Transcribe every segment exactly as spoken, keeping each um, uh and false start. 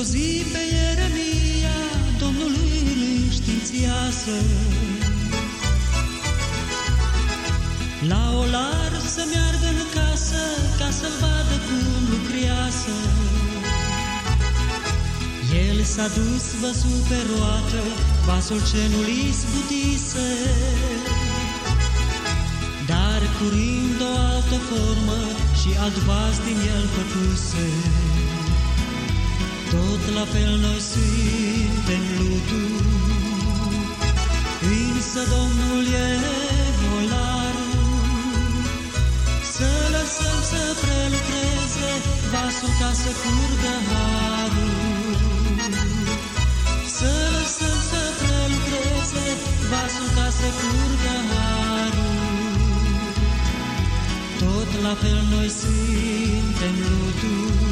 Într-o zi pe Ieremia Domnului îl înștiințiază, la olar să meargă în casă ca să-l vadă cum lucrează. El s-a dus văzut pe roată vasul ce nu-l izbutise, dar curând o altă formă și alt vas din el făcuse. Tot la fel noi suntem lutul, însă Domnul e olarul. Să lăsăm să prelucreze vasul ca să curgă harul. Să lăsăm să prelucreze vasul ca să curgă harul. Tot la fel noi suntem lutul,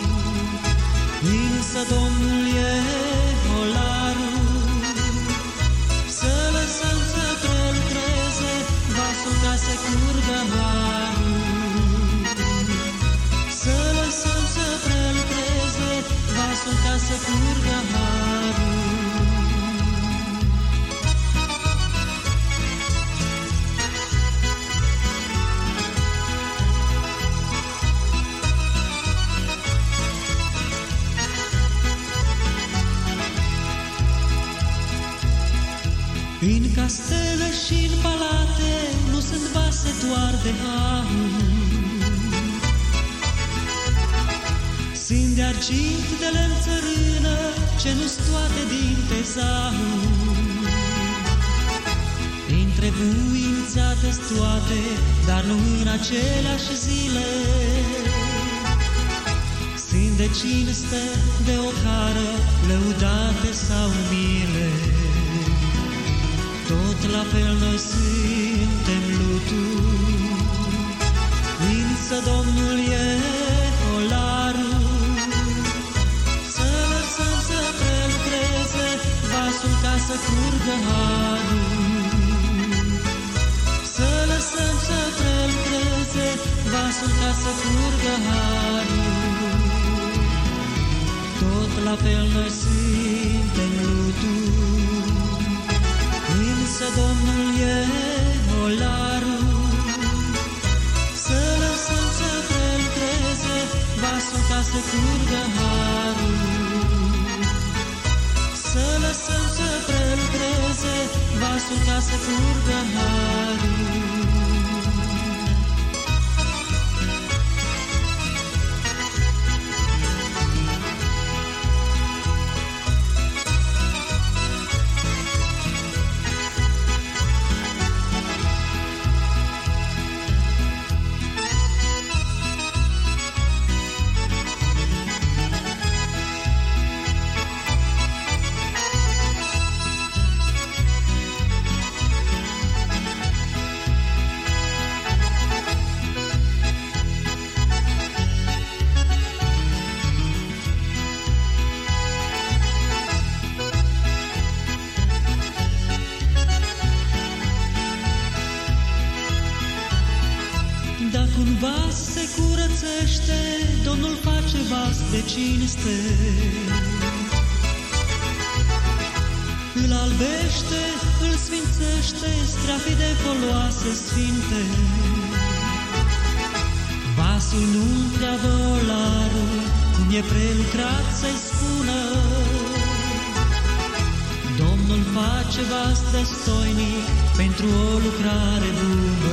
însă Domnul e olarul. Să lăsăm să prelucreze vasul ca să curgă harul. Să lăsăm să prelucreze vasul ca să curgă harul. În castele și în palate nu sunt vase doar de aur, sunt de argint, de lemn țărână, ce nu-s toate din tezaur. Întrebuințate-s toate, dar nu în aceleași zile, sunt de cinste, de ocară, lăudate sau mile. Tot la fel noi suntem lutul, însă Domnul e olarul. Să lăsăm să prelucreze vasul ca să curgă harul. Să lăsăm să prelucreze vasul ca să curgă harul. Tot la fel noi suntem lutul, însă Domnul e olarul. Să lăsăm să prelucreze vasul ca să curgă harul. Să lăsăm să prelucreze vasul ca să curgă harul. Dacă un vas se curățește, Domnul face vas de cinste. Îl albește, îl sfințește, strafii de foloase sfinte. Vasul nu întreabă olarul cum e prelucrat să-i spună. Domnul face vas destoinic pentru o lucrare bună.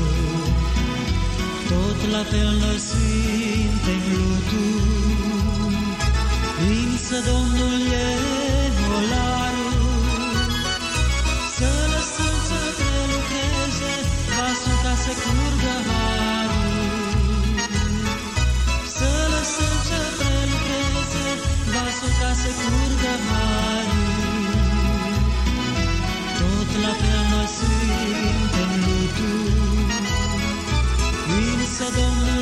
Tot la fel noi suntem lutul, însă Domnul e olarul. Să lăsăm să prelucreze vasul ca să curgă harul. Să lăsăm să prelucreze vasul ca să curgă harul. Tot la fel noi suntem lutul, însă Domnul